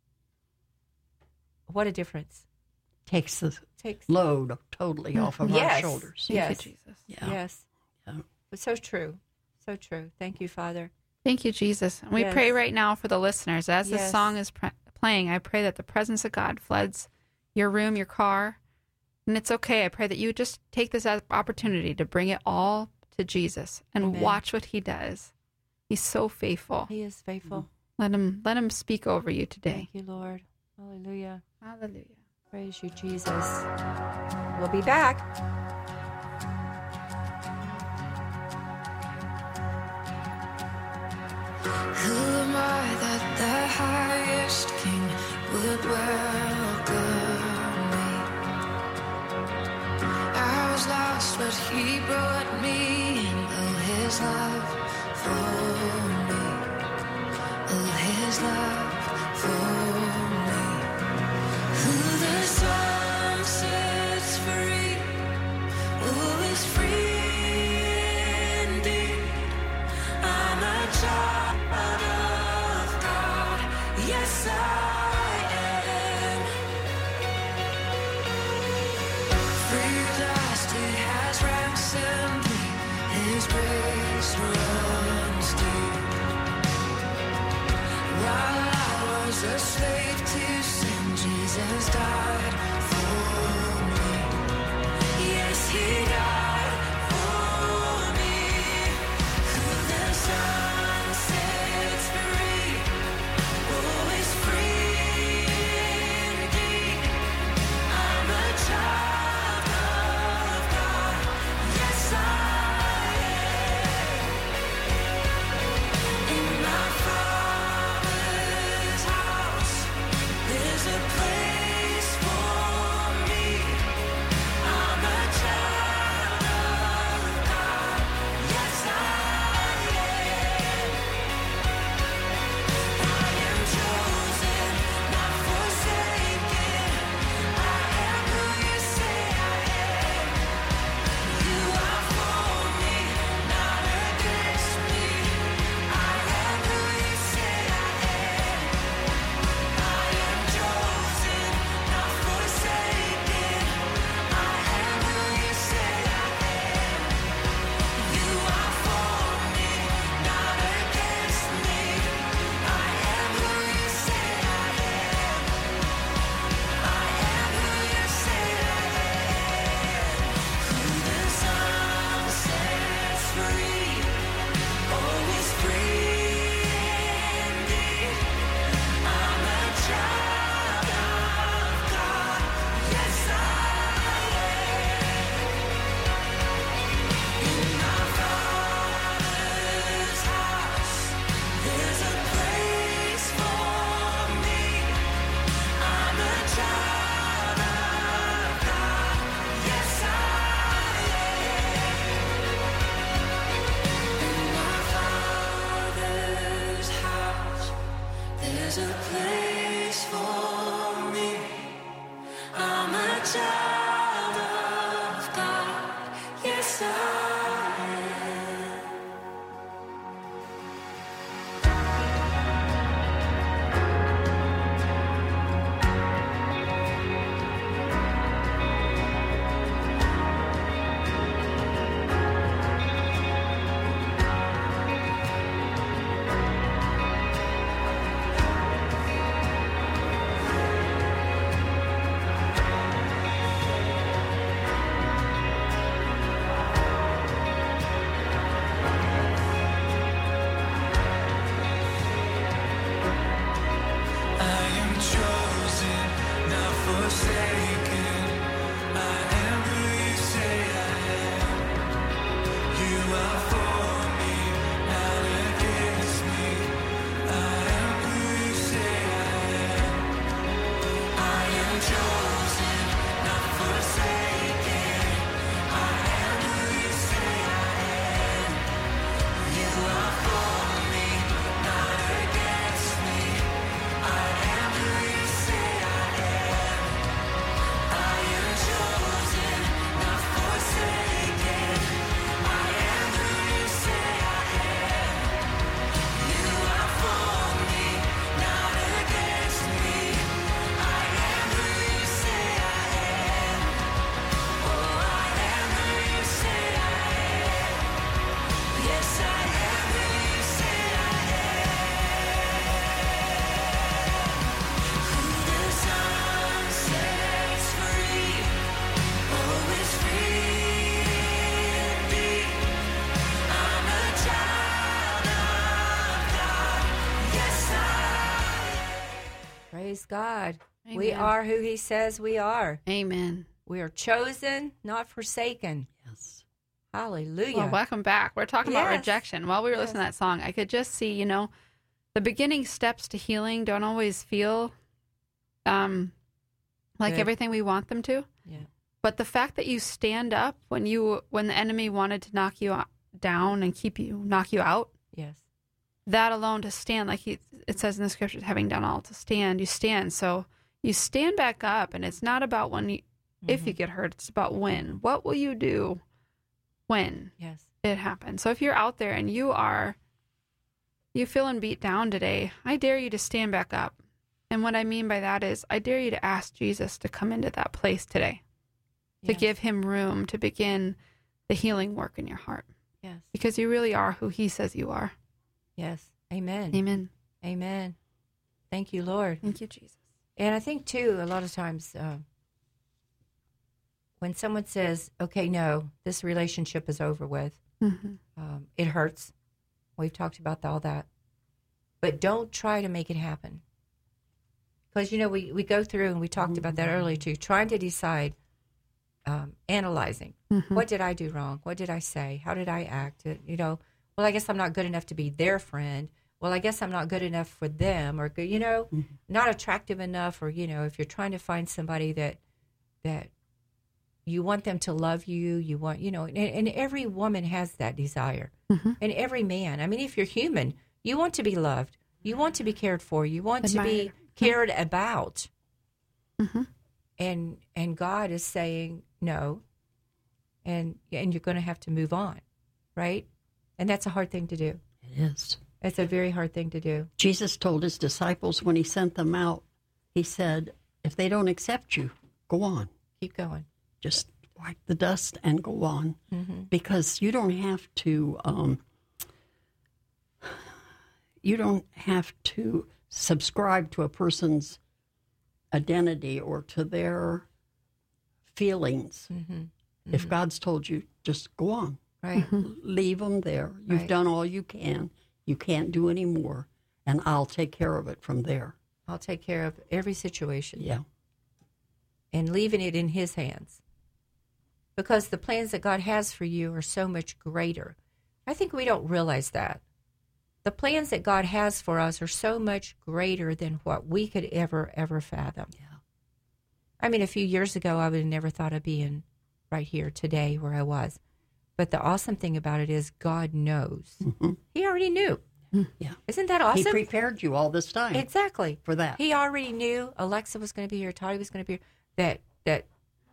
what a difference. Takes the Takes load totally off of our Yes. shoulders. Yeah. Thank Yes. you, Jesus. Yeah. Yes. Yeah. But so true. So true. Thank you, Father. Thank you, Jesus. And we Yes. pray right now for the listeners. As this Yes. song is pr- playing, I pray that the presence of God floods your room, your car. And it's okay. I pray that you would just take this as opportunity to bring it all to Jesus and Amen. watch what he does. He's so faithful. He is faithful. Let him let him speak over you today. Thank you, Lord. Hallelujah. Hallelujah. Praise you, Jesus. We'll be back. Who am I that the highest king would welcome me? I was lost, but he brought me in. Oh, his love for me. Oh, his love for me. Who the sun sets free, oh, is free indeed. I'm a child of God, yes I am. Free at last, He has ransomed me, His grace runs deep. While I was a slave to sin, Jesus died for me. Yes, He died for me. Who the Son sets free, oh, is free indeed. I'm a child of God, yes I am. In my Father's house, there's a place for me. I'm a child of God, yes I am. I am chosen, not forsaken. I am who You say I am. You are for me, not against me. I am who You say I am. I am chosen, not forsaken. I am who You say I am. You are for me, not against me. I am who You say I am. I am who You say I am. Who the Son sets free, oh, is free indeed. I'm a child of God, yes I am. In my Father's house, there's a place for me. I'm a child of God, yes I am. In my Father's house, there's a place for me. I'm a child of God, yes I am. I am chosen, not forsaken. I am who You say I am. You are for me, not against me. I am who You say I am. I am chosen, not forsaken. I am who You say I am. You are for me, not against me. I am who You say I am. I am chosen, not forsaken. I am who You say I am. You are for me, not against me. I am who You say I am. Oh, I am who You say I am. Yes, I am who You say I am. Who the Son sets free, oh, is free indeed. I'm a child of God, yes I am. Praise God. We Amen. are who He says we are. Amen. We are chosen, not forsaken. Yes. Hallelujah. Well, welcome back. We're talking about Yes. rejection. While we were listening to that song, I could just see, you know, the beginning steps to healing don't always feel um, like Good. everything we want them to. Yeah. But the fact that you stand up when you when the enemy wanted to knock you o- down and keep you knock you out, Yes. that alone to stand, like he, it says in the scriptures, having done all to stand, you stand. So you stand back up, and it's not about when you, if you get hurt, it's about when. What will you do when Yes. it happens? So if you're out there and you are, you feeling beat down today, I dare you to stand back up. And what I mean by that is I dare you to ask Jesus to come into that place today, to Yes. give him room to begin the healing work in your heart, Yes. because you really are who he says you are. Yes. Amen. Amen. Amen. Thank you, Lord. Thank you, Jesus. And I think, too, a lot of times uh, when someone says, okay, no, this relationship is over with, Mm-hmm. um, it hurts. We've talked about all that. But don't try to make it happen. Because, you know, we, we go through, and we talked about that earlier, too, trying to decide, um, analyzing. Mm-hmm. What did I do wrong? What did I say? How did I act? Uh, You know, well, I guess I'm not good enough to be their friend. Well, I guess I'm not good enough for them, or, you know, Mm-hmm. not attractive enough, or, you know, if you're trying to find somebody that that you want them to love you, you want, you know, and, and every woman has that desire, Mm-hmm. and every man. I mean, if you're human, you want to be loved, you want to be cared for, you want to be Admired. cared about, Mm-hmm. and and God is saying no, and and you're going to have to move on, right? And that's a hard thing to do. It is. It's a very hard thing to do. Jesus told his disciples when he sent them out, he said, if they don't accept you, go on. Keep going. Just wipe the dust and go on. Mm-hmm. Because you don't have to, um, you don't have to subscribe to a person's identity or to their feelings. Mm-hmm. If God's told you, just go on. Right. Leave them there. You've Right. done all you can. You can't do any more, and I'll take care of it from there. I'll take care of every situation. Yeah. And leaving it in his hands. Because the plans that God has for you are so much greater. I think we don't realize that. The plans that God has for us are so much greater than what we could ever, ever fathom. Yeah. I mean, a few years ago, I would have never thought of being right here today where I was. But the awesome thing about it is God knows. Mm-hmm. He already knew. Yeah. Isn't that He awesome? prepared you all this time Exactly. for that. He already knew Alexa was going to be here, Toddy was going to be here, that that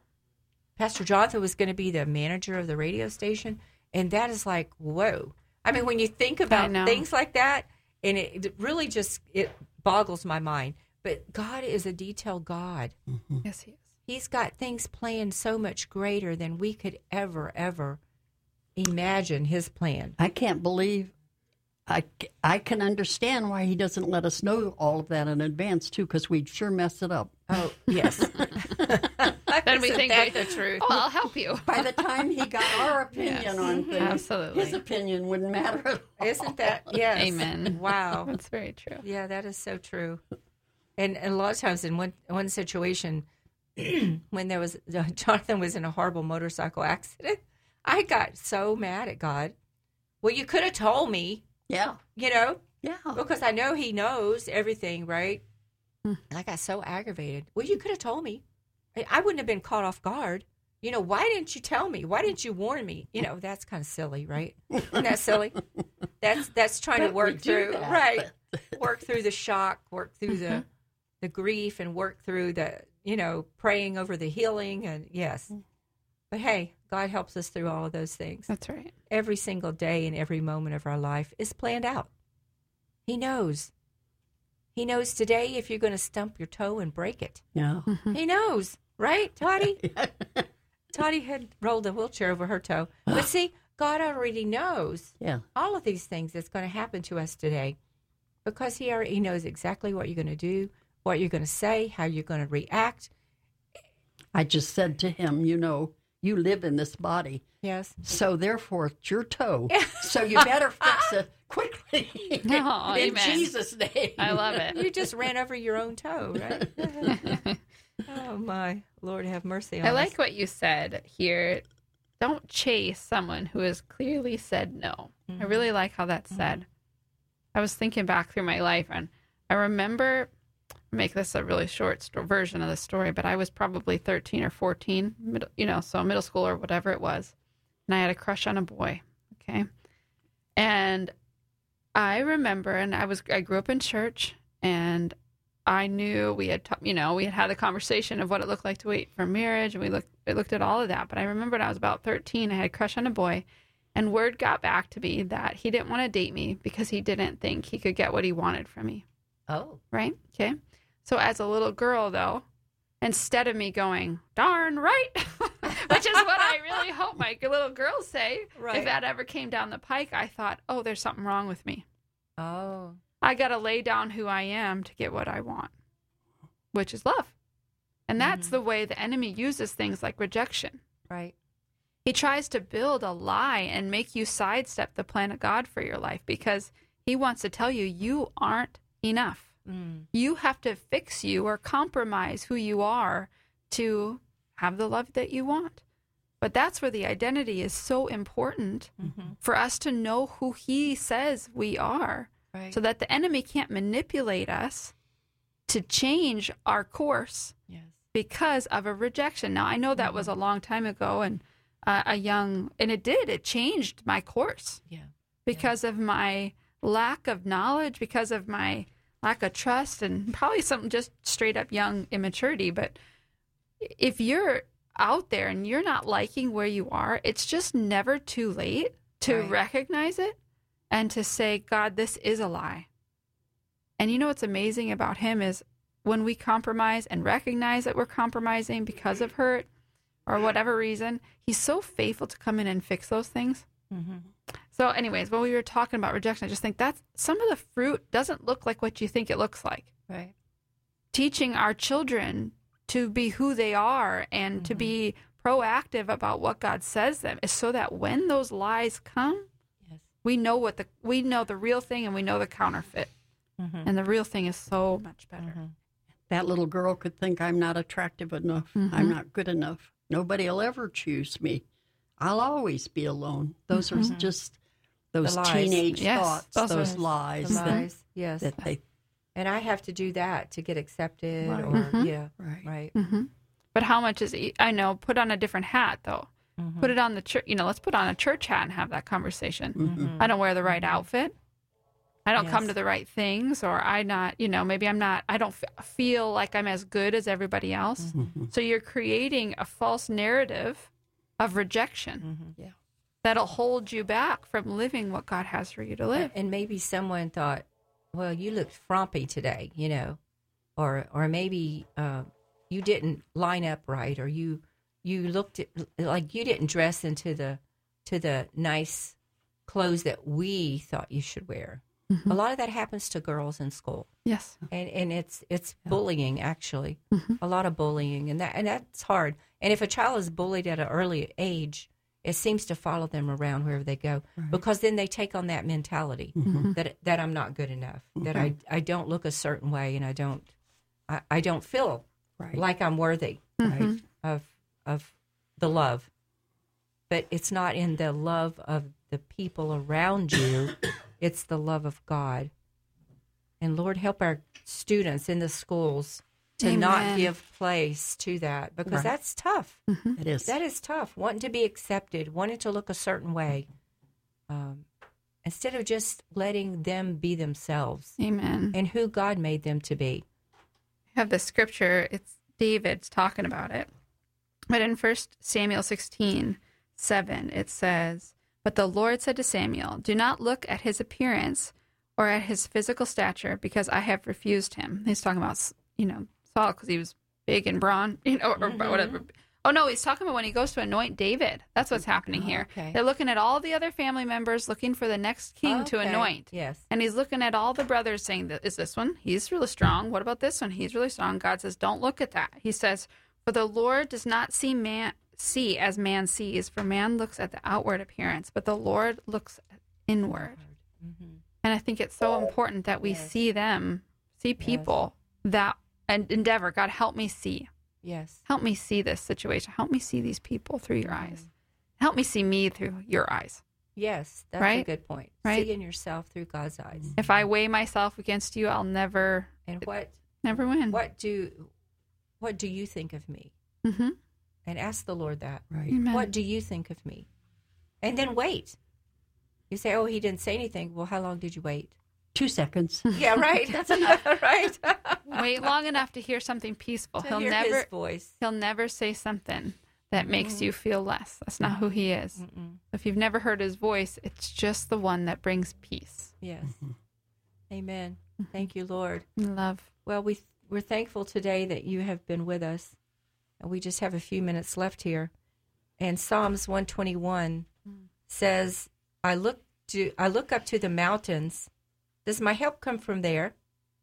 Pastor Jonathan was going to be the manager of the radio station, and that is like, whoa. I mean, when you think about know. things like that, and it, it really just it boggles my mind. But God is a detailed God. Mm-hmm. Yes, he is. He's got things planned so much greater than we could ever, ever imagine his plan. I can't believe, I, I can understand why he doesn't let us know all of that in advance, too, because we'd sure mess it up. Oh, yes. Then we Isn't think that we- the truth? Oh, I'll help you. By the time he got our opinion Yes. on things, Absolutely. his opinion wouldn't matter at all. Isn't that, yes. Amen. Wow. That's very true. Yeah, that is so true. And, and a lot of times in one one situation, when there was Jonathan was in a horrible motorcycle accident, I got so mad at God. Well, you could have told me, Yeah, you know, yeah. because I know He knows everything, right? Hmm. And I got so aggravated. Well, you could have told me. I, I wouldn't have been caught off guard. You know, why didn't you tell me? Why didn't you warn me? You know, that's kind of silly, right? Isn't that silly? That's that's trying to But we work do through, that, right? but- Work through the shock, work through the the grief, and work through the, you know, praying over the healing. And yes, but hey, God helps us through all of those things. That's right. Every single day and every moment of our life is planned out. He knows. He knows today if you're going to stump your toe and break it. Yeah. He knows, right, Toddy? Toddy had rolled a wheelchair over her toe. But see, God already knows Yeah. all of these things that's going to happen to us today because he already he knows exactly what you're going to do, what you're going to say, how you're going to react. I just said to him, you know, you live in this body, Yes. so therefore it's your toe. So you better fix it quickly. Oh, in amen. Jesus' name. I love it. You just ran over your own toe, right? Oh, my. Lord, have mercy on I us. like what you said here. Don't chase someone who has clearly said no. I really like how that's said. I was thinking back through my life, and I remember, make this a really short sto- version of the story, but I was probably thirteen or fourteen, middle, you know, so middle school or whatever it was. And I had a crush on a boy. Okay. And I remember, and I was, I grew up in church, and I knew we had, ta- you know, we had had the conversation of what it looked like to wait for marriage, and we looked, it looked at all of that. But I remember when I was about thirteen, I had a crush on a boy, and word got back to me that he didn't want to date me because he didn't think he could get what he wanted from me. Oh. Right? Okay. So as a little girl, though, instead of me going, darn right, which is what I really hope my little girls say, Right. if that ever came down the pike, I thought, oh, there's something wrong with me. Oh. I got to lay down who I am to get what I want, which is love. And that's Mhm. the way the enemy uses things like rejection. Right. He tries to build a lie and make you sidestep the plan of God for your life because he wants to tell you you aren't enough. Mm. You have to fix you or compromise who you are to have the love that you want. But that's where the identity is so important Mm-hmm. for us to know who he says we are, Right. so that the enemy can't manipulate us to change our course Yes. because of a rejection. Now, I know that was a long time ago and uh, a young, and it did, it changed my course Yeah. because of my lack of knowledge, because of my lack of trust, and probably some just straight up young immaturity. But if you're out there and you're not liking where you are, it's just never too late to Right. recognize it and to say, God, this is a lie. And you know what's amazing about him is when we compromise and recognize that we're compromising because of hurt or whatever reason, he's so faithful to come in and fix those things. Mm-hmm. So anyways, when we were talking about rejection, I just think that's some of the fruit doesn't look like what you think it looks like. Right. Teaching our children to be who they are and to be proactive about what God says them is so that when those lies come, Yes. we know what the we know the real thing and we know the counterfeit. Mm-hmm. And the real thing is so much better. That little girl could think I'm not attractive enough. Mhm. I'm not good enough. Nobody will ever choose me. I'll always be alone. Those are just those The lies. teenage Yes, thoughts, those those, are- lies, The that, lies. Yes. that they And I have to do that to get accepted Right. or, Mhm. yeah. right. Right. hmm But how much is e- I know? Put on a different hat though. Mm-hmm. Put it on the church. You know, let's put on a church hat and have that conversation. Mhm. I don't wear the right outfit. I don't come Yes. to the right things, or I not, you know, maybe I'm not, I don't f- feel like I'm as good as everybody else. Mhm. So you're creating a false narrative of rejection Mm-hmm. Yeah. that'll hold you back from living what God has for you to live. And maybe someone thought, well, you looked frumpy today, you know, or or maybe uh, you didn't line up right, or you you looked at, like you didn't dress into the to the nice clothes that we thought you should wear. Mhm. A lot of that happens to girls in school, Yes. and and it's it's bullying actually, Mhm. a lot of bullying, and that and that's hard. And if a child is bullied at an early age, it seems to follow them around wherever they go, because then they take on that mentality Mhm. that that I'm not good enough, that I I don't look a certain way, and I don't I, I don't feel Right. like I'm worthy Right. of of the love. But it's not in the love of the people around you; it's the love of God. And Lord, help our students in the schools to not Amen. give place to that, because Right. that's tough. It is. That is tough. Wanting to be accepted, wanting to look a certain way, um, instead of just letting them be themselves Amen. and who God made them to be. I have the scripture. It's David's talking about it. But in First Samuel sixteen, seven, it says, "But the Lord said to Samuel, do not look at his appearance or at his physical stature, because I have refused him." He's talking about, you know, Saul because he was big and brawn, you know, or whatever. Oh, no, he's talking about when he goes to anoint David. That's what's happening here. okay. They're looking at all the other family members looking for the next king to Okay. anoint. Yes. And he's looking at all the brothers saying, that is this one? He's really strong. What about this one? He's really strong. God says, don't look at that. He says, for the Lord does not see man see as man sees, for man looks at the outward appearance, but the Lord looks inward. Mm-hmm. And I think it's so important that we Yes. see them, see people that, and endeavor, God, help me see. Yes. Help me see this situation. Help me see these people through your eyes. Help me see me through your eyes. Yes. That's a Right? good point. Right? Seeing yourself through God's eyes. If I weigh myself against you, I'll never, And what never win. what do what do you think of me? Mm-hmm. And ask the Lord that. Right. Amen. What do you think of me? And then wait. You say, oh, he didn't say anything. Well, how long did you wait? Two seconds. Yeah, right. That's enough, right? Wait long enough to hear something peaceful. To he'll hear never his voice. he'll never say something that makes you feel less. That's not who he is. Mm-mm. If you've never heard his voice, it's just the one that brings peace Yes. Amen. Thank you, Lord. and love. Well, we we're thankful today that you have been with us, and we just have a few minutes left here. And Psalms one twenty-one says, "I look to I look up to the mountains. Does my help come from there?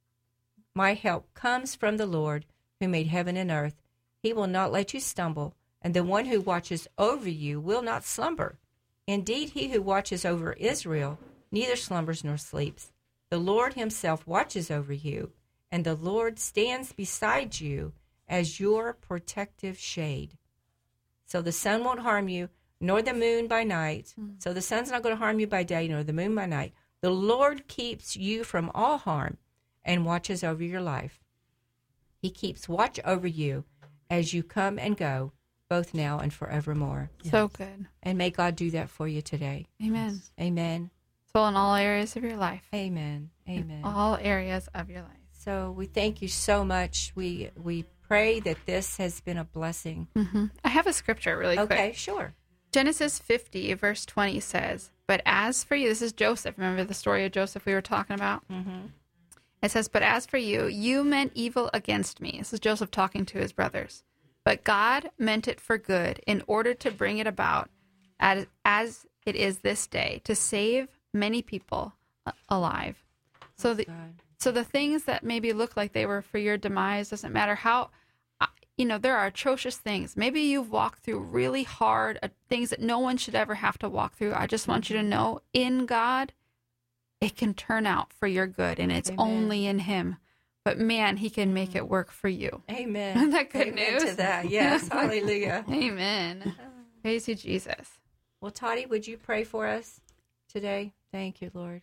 My help comes from the Lord, who made heaven and earth. He will not let you stumble, and the one who watches over you will not slumber. Indeed, he who watches over Israel neither slumbers nor sleeps. The Lord himself watches over you, and the Lord stands beside you as your protective shade." So the sun won't harm you, nor the moon by night. Mm. So the sun's not going to harm you by day, nor the moon by night. The Lord keeps you from all harm and watches over your life. He keeps watch over you as you come and go, both now and forevermore. So good. And may God do that for you today. Amen. Amen. So in all areas of your life. Amen. Amen. All areas of your life. So we thank you so much. We we pray that this has been a blessing. Mm-hmm. I have a scripture really quick. Okay, sure. Genesis fifty, verse twenty says, "But as for you," this is Joseph. Remember the story of Joseph we were talking about? Mm-hmm. It says, "But as for you, you meant evil against me." This is Joseph talking to his brothers. "But God meant it for good in order to bring it about as, as it is this day, to save many people alive." So the, so the things that maybe look like they were for your demise, doesn't matter how, you know, there are atrocious things. Maybe you've walked through really hard uh, things that no one should ever have to walk through. I just want you to know, in God, it can turn out for your good, and it's Amen. Only in him. But man, he can make it work for you. Amen. Isn't that good Amen news? to that. Yes. Hallelujah. Amen. Praise you, Jesus. Well, Toddy, would you pray for us today? Thank you, Lord.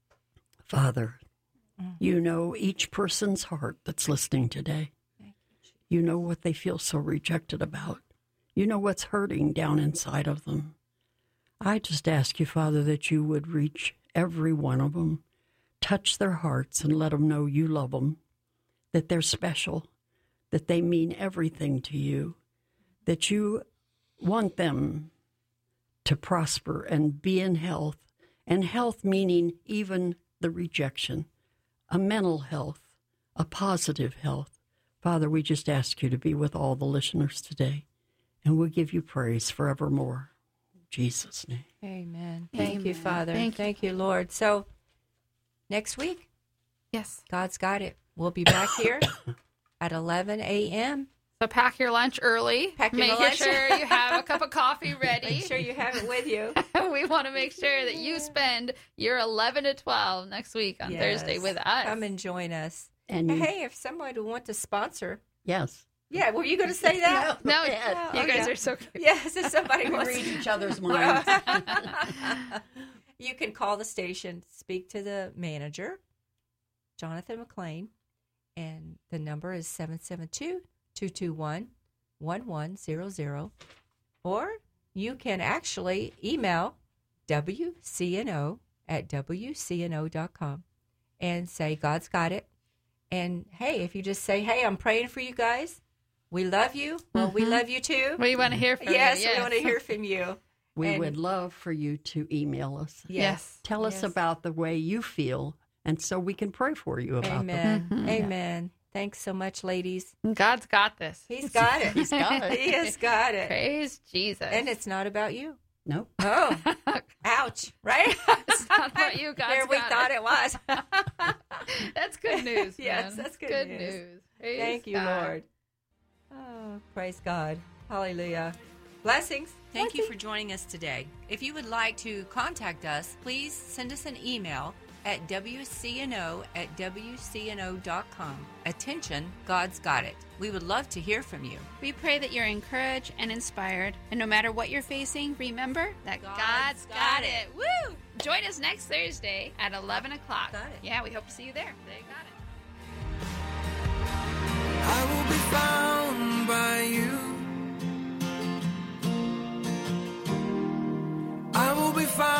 Father, you know each person's heart that's listening today. You know what they feel so rejected about. You know what's hurting down inside of them. I just ask you, Father, that you would reach every one of them, touch their hearts and let them know you love them, that they're special, that they mean everything to you, that you want them to prosper and be in health, and health meaning even the rejection, a mental health, a positive health. Father, we just ask you to be with all the listeners today, and we'll give you praise forevermore. In Jesus' name. Amen. Thank you, Amen. Father. Thank you. Thank you, Lord. So next week, Yes. God's got it. We'll be back here at eleven a.m. So pack your lunch early. Pack your Make lunch. sure you have a cup of coffee ready. Make sure you have it with you. We want to make sure that you spend your eleven to twelve next week on Yes. Thursday with us. Come and join us. And you, Hey, if somebody would want to sponsor. yes. Yeah, were you going to say that? No, Go ahead. you Oh, guys yeah. are so good. Yes, if somebody We wants read each other's minds. You can call the station, speak to the manager, Jonathan McLean, and the number is seven seven two, two two one, one one zero zero. Or you can actually email W C N O at W C N O dot com and say, God's got it. And hey, if you just say, hey, I'm praying for you guys. We love you. Well, we love you too. We want to hear from Yes, you. we want to hear from you. We And- would love for you to email us. Yes. Tell us Yes. about the way you feel, and so we can pray for you about them. Amen. Mhm. Amen. Thanks so much, ladies. God's got this. He's got it. He's got it. He has got it. Praise Jesus. And it's not about you. Nope. Oh, ouch. Right? It's not about you. God's There we got thought it. it was. That's good news. Yes, man. that's good news. news. Praise Thank you, God. Lord. Oh, praise God. Hallelujah. Blessings. Thank you for joining us today. If you would like to contact us, please send us an email at W C N O at W C N O dot com. Attention, God's got it. We would love to hear from you. We pray that you're encouraged and inspired. And no matter what you're facing, remember that God's God's, got got, it. it. Woo! Join us next Thursday at eleven o'clock. Got it. Yeah, we hope to see you there. They got it. I will be found by you. I will be found.